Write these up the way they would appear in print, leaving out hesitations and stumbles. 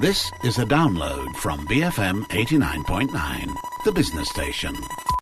This is a download from BFM 89.9, the business station.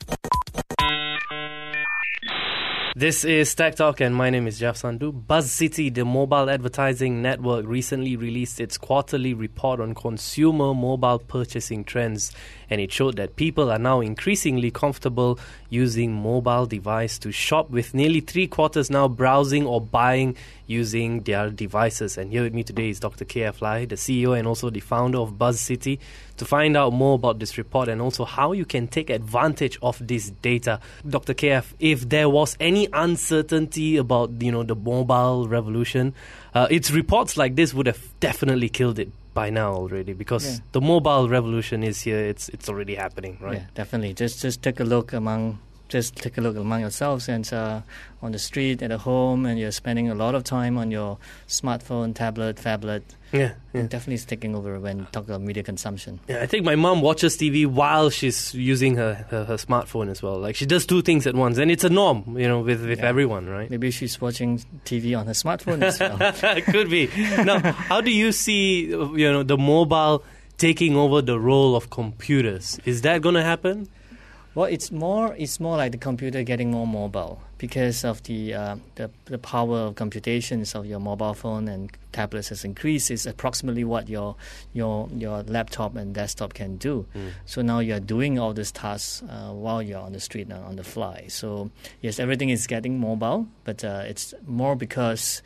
This is Tech Talk and my name is Jeff Sandhu. BuzzCity, the mobile advertising network, recently released its quarterly report on consumer mobile purchasing trends, and it showed that people are now increasingly comfortable using mobile device to shop, with nearly 3/4 now browsing or buying using their devices. And here with me today is Dr. KF Lai, the CEO and also the founder of BuzzCity, to find out more about this report and also how you can take advantage of this data. Dr. KF, if there was any uncertainty about the mobile revolution, its reports like this would have definitely killed it by now already, because the mobile revolution is here. It's already happening, right? Yeah, definitely. Just take a look among yourselves and on the street, at home, and you're spending a lot of time on your smartphone, tablet, phablet. Yeah. Definitely it's taking over when talk about media consumption. Yeah, I think my mom watches TV while she's using her smartphone as well. Like, she does two things at once, and it's a norm, with everyone, right? Maybe she's watching TV on her smartphone as well. It could be. Now, how do you see, the mobile taking over the role of computers? Is that going to happen? Well, it's more like the computer getting more mobile because of the power of computations of your mobile phone and tablets has increased. Is approximately what your laptop and desktop can do. So now you're doing all these tasks while you're on the street and on the fly. So yes, everything is getting mobile, but it's more because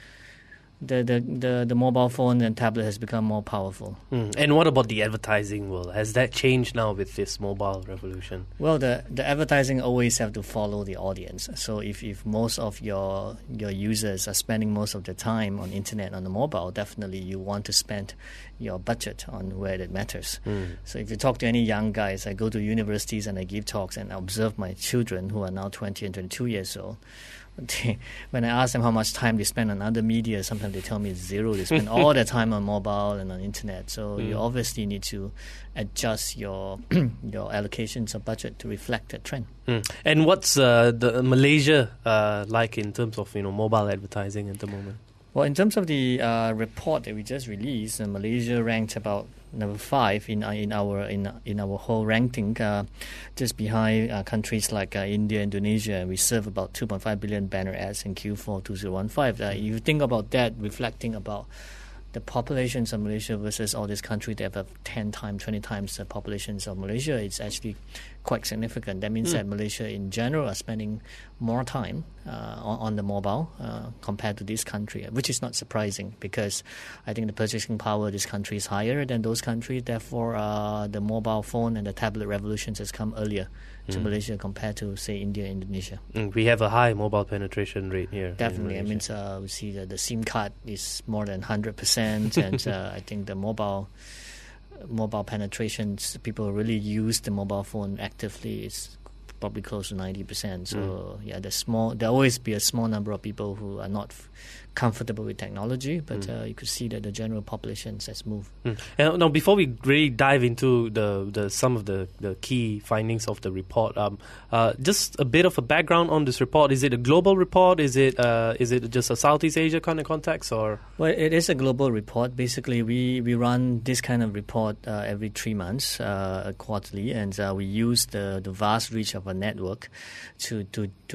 the mobile phone and tablet has become more powerful. And what about the advertising world? Has that changed now with this mobile revolution? Well, the advertising always have to follow the audience. So if most of your users are spending most of the time on internet, on the mobile, definitely you want to spend your budget on where it matters. So if you talk to any young guys, I go to universities and I give talks and I observe my children who are now 20 and 22 years old. When I ask them how much time they spend on other media, sometimes they tell me it's zero. They spend all their time on mobile and on internet. So you obviously need to adjust your allocations of budget to reflect that trend. And what's the Malaysia like in terms of mobile advertising at the moment? Well, in terms of the report that we just released, Malaysia ranked about number 5 in our whole ranking, just behind countries like India, Indonesia. We serve about 2.5 billion banner ads in Q4 2015. If you think about that, reflecting about the populations of Malaysia versus all these countries that have 10 times, 20 times the populations of Malaysia, it's actually quite significant. That means that Malaysia in general are spending more time on the mobile compared to this country, which is not surprising because I think the purchasing power of this country is higher than those countries. Therefore, the mobile phone and the tablet revolutions has come earlier to Malaysia compared to, say, India, Indonesia. We have a high mobile penetration rate here. Definitely. I mean, we see that the SIM card is more than 100%, and I think the mobile penetrations, people really use the mobile phone actively, is probably close to 90%. So there always be a small number of people who are not comfortable with technology, but you could see that the general population has moved. And now, before we really dive into some of the key findings of the report, just a bit of a background on this report. Is it a global report? Is it just a Southeast Asia kind of context, or? Well, it is a global report. Basically, we run this kind of report every 3 months, quarterly, and we use the vast reach of a network to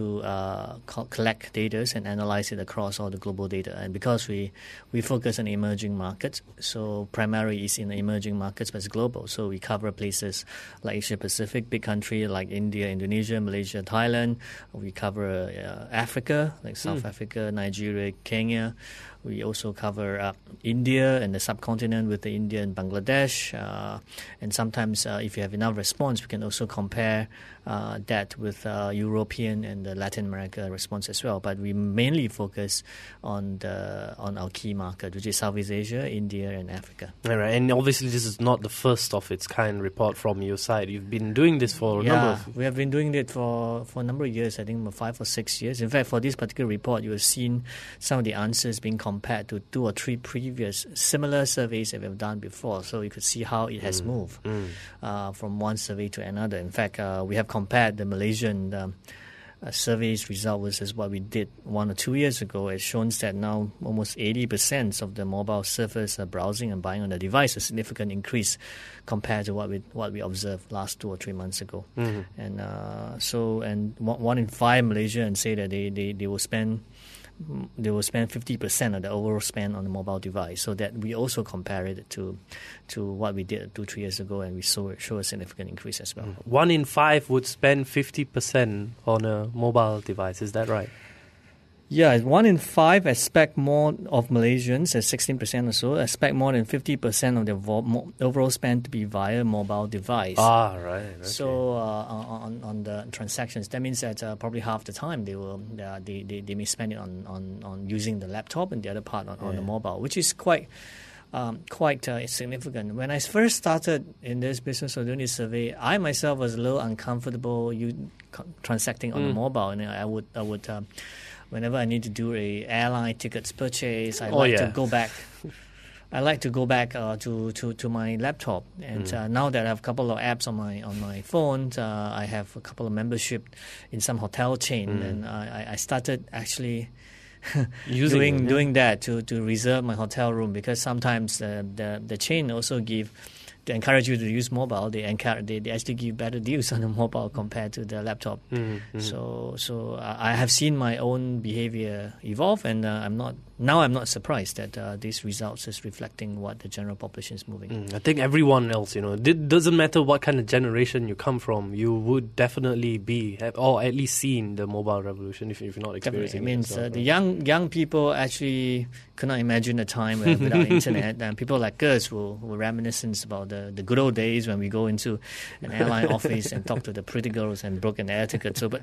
collect data and analyze it across all the global data. And because we focus on emerging markets, so primarily is in the emerging markets, but it's global. So we cover places like Asia Pacific, big country like India, Indonesia, Malaysia, Thailand. We cover Africa, like South Africa, Nigeria, Kenya. We also cover India and the subcontinent with the India and Bangladesh. And sometimes, if you have enough response, we can also compare that with European and the Latin America response as well. But we mainly focus on our key market, which is Southeast Asia, India, and Africa. All right. And obviously, this is not the first of its kind report from your side. You've been doing this for a number of... we have been doing it for a number of years, I think 5 or 6 years. In fact, for this particular report, you have seen some of the answers being compared to 2 or 3 previous similar surveys that we've done before. So you could see how it has moved from one survey to another. In fact, we have compared the Malaysian survey's result versus what we did 1 or 2 years ago, it shows that now almost 80% of the mobile surfers are browsing and buying on the device, a significant increase compared to what we observed last 2 or 3 months ago. And and 1 in 5 Malaysians say that they will spend 50% of the overall spend on the mobile device. So that we also compare it to what we did 2-3 years ago, and we show a significant increase as well. 1 in 5 would spend 50% on a mobile device. Is that right? Yeah, 1 in 5 expect more of Malaysians, at 16% or so, expect more than 50% of their overall spend to be via mobile device. Ah, right. Okay. So on the transactions, that means that probably half the time they may spend it on using the laptop, and the other part on the mobile, which is quite significant. When I first started in this business or doing this survey, I myself was a little uncomfortable transacting on the mobile, and I would whenever I need to do a airline tickets purchase, I like to go back. I like to go back to my laptop, and now that I have a couple of apps on my phone, I have a couple of membership in some hotel chain, and I started actually doing that to reserve my hotel room, because sometimes the chain also to encourage you to use mobile. They actually give better deals on the mobile compared to the laptop. So I have seen my own behavior evolve, and I'm not surprised that these results is reflecting what the general population is moving. I think everyone else, it doesn't matter what kind of generation you come from, you would definitely or at least seen the mobile revolution if you're not experiencing it. It means the young people actually could not imagine a time without internet, and people like us will reminisce about the good old days when we go into an airline office and talk to the pretty girls and broken air tickets. So, but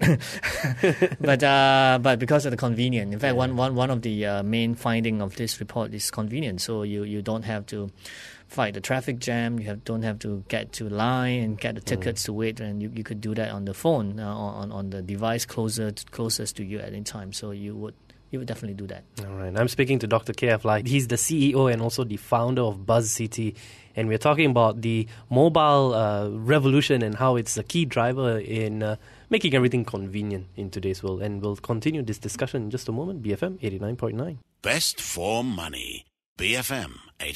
because of the convenience, in fact, one of the main finding of this report is convenience. So you don't have to fight the traffic jam. You don't have to get to line and get the tickets to wait, and you could do that on the phone, on the device closest to you at any time. So you would definitely do that. All right. I'm speaking to Dr. KF Lai. He's the CEO and also the founder of BuzzCity, and we're talking about the mobile revolution and how it's a key driver in making everything convenient in today's world. And we'll continue this discussion in just a moment. BFM 89.9. Best for money. BFM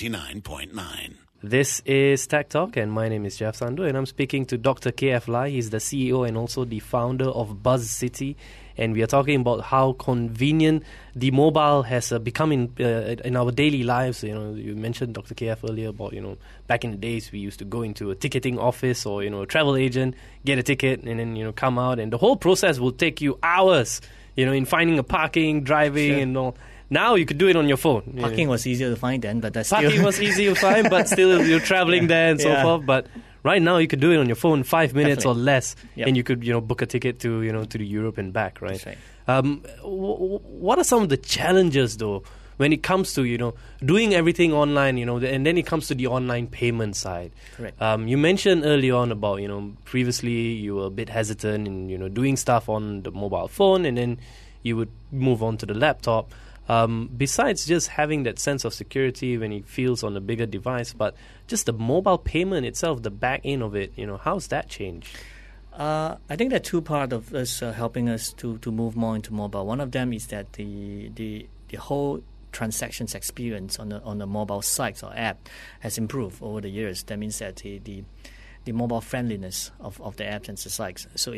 89.9. This is Tech Talk, and my name is Jeff Sandu, and I'm speaking to Dr. KF Lai. He's the CEO and also the founder of BuzzCity, and we are talking about how convenient the mobile has become in our daily lives. You mentioned, Dr. KF, earlier about, back in the days we used to go into a ticketing office or, a travel agent, get a ticket, and then, come out, and the whole process will take you hours, in finding a parking, driving, and all. Now you could do it on your phone. Parking was easier to find then, but parking was easy to find, but still you're traveling there and so forth. But right now you could do it on your phone, 5 minutes or less, and you could book a ticket to to the Europe and back. Right. That's right. What are some of the challenges though when it comes to doing everything online? And then it comes to the online payment side. Correct. You mentioned early on about previously you were a bit hesitant in doing stuff on the mobile phone, and then you would move on to the laptop. Besides just having that sense of security when it feels on a bigger device, but just the mobile payment itself, the back end of it, how's that changed? I think there are two parts of us helping us to move more into mobile. One of them is that the whole transactions experience on the mobile sites or app has improved over the years. That means that the mobile friendliness of the apps and the sites. So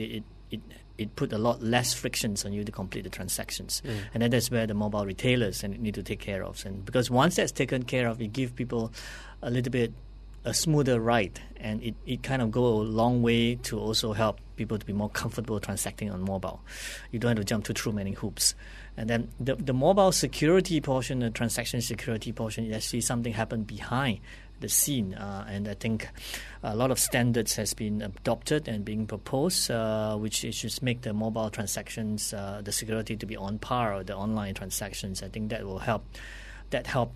it put a lot less frictions on you to complete the transactions. And then that's where the mobile retailers need to take care of. And because once that's taken care of, it gives people a little bit a smoother ride, and it kind of go a long way to also help people to be more comfortable transacting on mobile. You don't have to jump through many hoops. And then the mobile security portion, the transaction security portion, is actually something happened behind the scene, and I think a lot of standards has been adopted and being proposed, which should make the mobile transactions, the security to be on par with the online transactions. I think that will help. That helped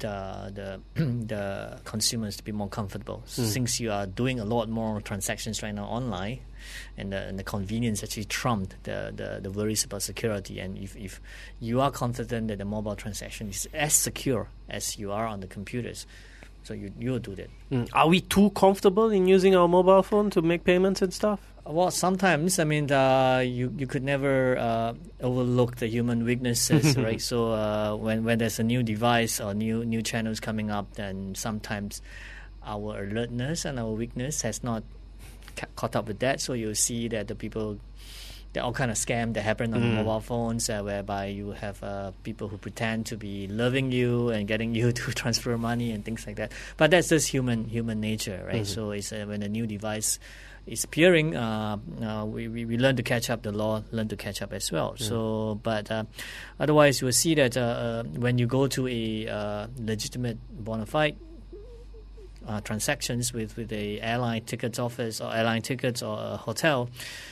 the consumers to be more comfortable. Since you are doing a lot more transactions right now online, and the convenience actually trumped the worries about security. And if you are confident that the mobile transaction is as secure as you are on the computers, So you'll do that. Are we too comfortable in using our mobile phone to make payments and stuff? Well, sometimes, I mean, you could never overlook the human weaknesses, right? So when there's a new device or new channels coming up, then sometimes our alertness and our weakness has not caught up with that. So you'll see that there are all kind of scams that happen on mobile phones, whereby you have people who pretend to be loving you and getting you to transfer money and things like that. But that's just human nature, right? So it's when a new device is appearing, we learn to catch up. The law learn to catch up as well. So, but otherwise, you will see that when you go to a legitimate, bona fide transactions with a airline tickets office or airline tickets or a hotel,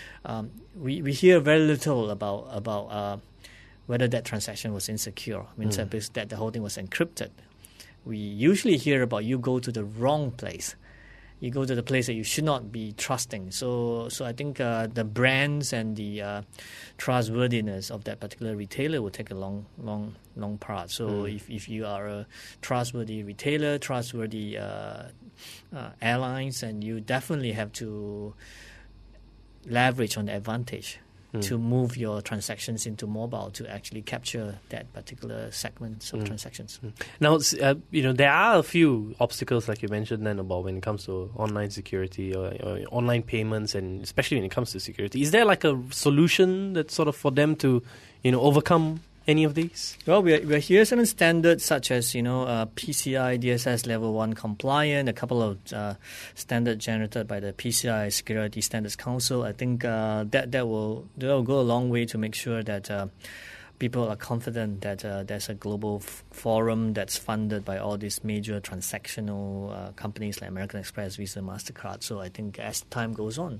we hear very little about whether that transaction was insecure. I mean, that the whole thing was encrypted. We usually hear about you go to the wrong place. You go to the place that you should not be trusting. So I think the brands and the trustworthiness of that particular retailer will take a long part. So if you are a trustworthy retailer, trustworthy airlines, and you definitely have to leverage on the advantage to move your transactions into mobile to actually capture that particular segment of transactions. Now, there are a few obstacles, like you mentioned then, about when it comes to online security or online payments, and especially when it comes to security. Is there like a solution that's sort of for them to, overcome any of these? Well, we're here certain standards such as PCI DSS Level 1 compliant, a couple of standards generated by the PCI Security Standards Council. I think that will go a long way to make sure that people are confident that there's a global forum that's funded by all these major transactional companies like American Express, Visa, MasterCard. So I think as time goes on,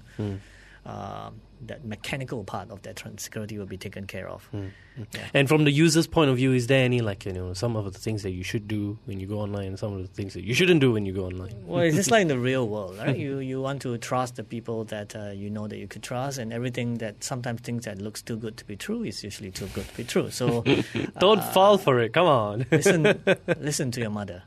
that mechanical part of that security will be taken care of. Yeah. And from the user's point of view, is there any some of the things that you should do when you go online and some of the things that you shouldn't do when you go online? Well, it's just like in the real world, right? You want to trust the people that you know that you could trust, and everything that sometimes things that looks too good to be true is usually too good to be true. So don't fall for it. Come on. listen to your mother.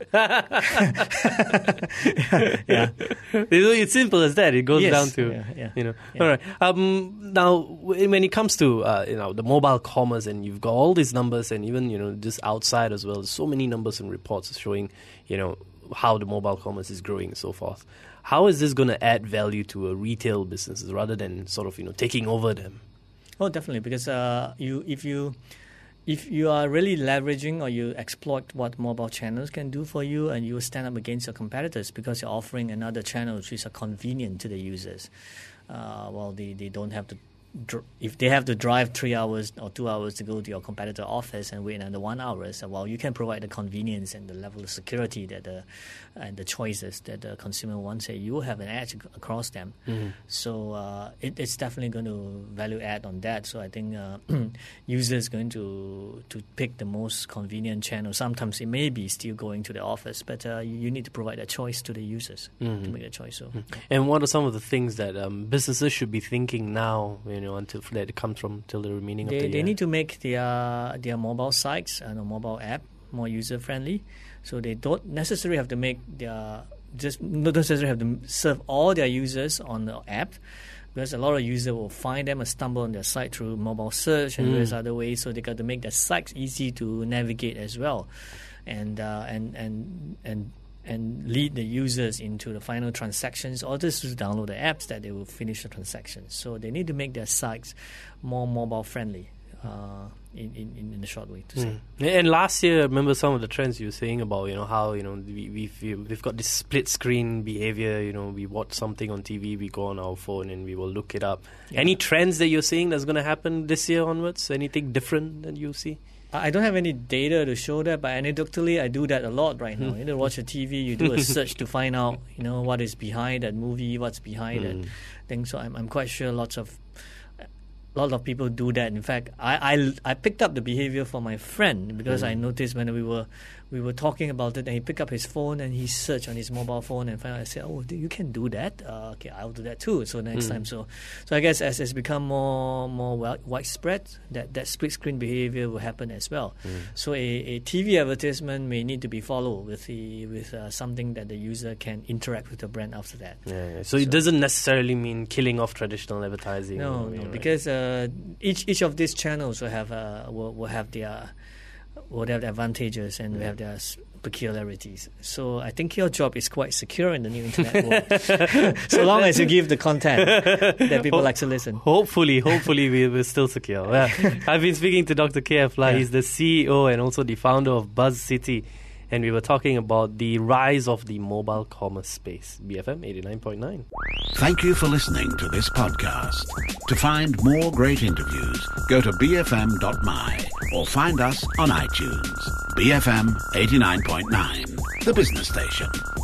Yeah. It's simple as that. It goes down to Yeah. All right. Now, when it comes to the mobile commerce, and you've got all these numbers, and even just outside as well, there's so many numbers and reports showing how the mobile commerce is growing and so forth. How is this going to add value to a retail businesses rather than sort of taking over them? Oh, definitely, because if you are really leveraging or you exploit what mobile channels can do for you, and you stand up against your competitors because you're offering another channel which is convenient to the users. They don't have to. If they have to drive 3 hours or 2 hours to go to your competitor office and wait another 1 hour, so you can provide the convenience and the level of security and the choices that the consumer wants. You will have an edge across them. So it's definitely going to value add on that. So I think users going to pick the most convenient channel. Sometimes it may be still going to the office, but you need to provide a choice to the users to make a choice. So. And what are some of the things that businesses should be thinking now? Until that comes from till the remaining of the year. They need to make their mobile sites and a mobile app more user friendly. So they don't necessarily have to not necessarily have to serve all their users on the app, because a lot of users will find them and stumble on their site through mobile search and various other ways. So they got to make their sites easy to navigate as well, and lead the users into the final transactions, or just to download the apps that they will finish the transactions. So they need to make their sites more mobile friendly in the short way to say. And last year, I remember some of the trends you were saying about how we've got this split screen behavior. We watch something on TV, we go on our phone and we will look it up. Yeah. Any trends that you're seeing that's going to happen this year onwards? Anything different that you see? I don't have any data to show that, but anecdotally, I do that a lot right now. You watch a TV, you do a search to find out, what is behind that movie, what's behind that thing. So I'm quite sure a lot of people do that. In fact, I picked up the behavior for my friend because I noticed when we were we were talking about it, and he picked up his phone and he searched on his mobile phone and finally I said, "Oh, you can do that? Okay, I'll do that too." So next time, so I guess as it's become more widespread, that split screen behavior will happen as well. So a TV advertisement may need to be followed with something that the user can interact with the brand after that. So it doesn't necessarily mean killing off traditional advertising. No, because each of these channels will have their advantages and will have their peculiarities. So I think your job is quite secure in the new internet world. So long as you give the content that people like to listen. Hopefully we're still secure. I've been speaking to Dr. KF Lai. He's the CEO and also the founder of BuzzCity. And we were talking about the rise of the mobile commerce space. BFM 89.9. Thank you for listening to this podcast. To find more great interviews, go to bfm.my or find us on iTunes. BFM 89.9, the business station.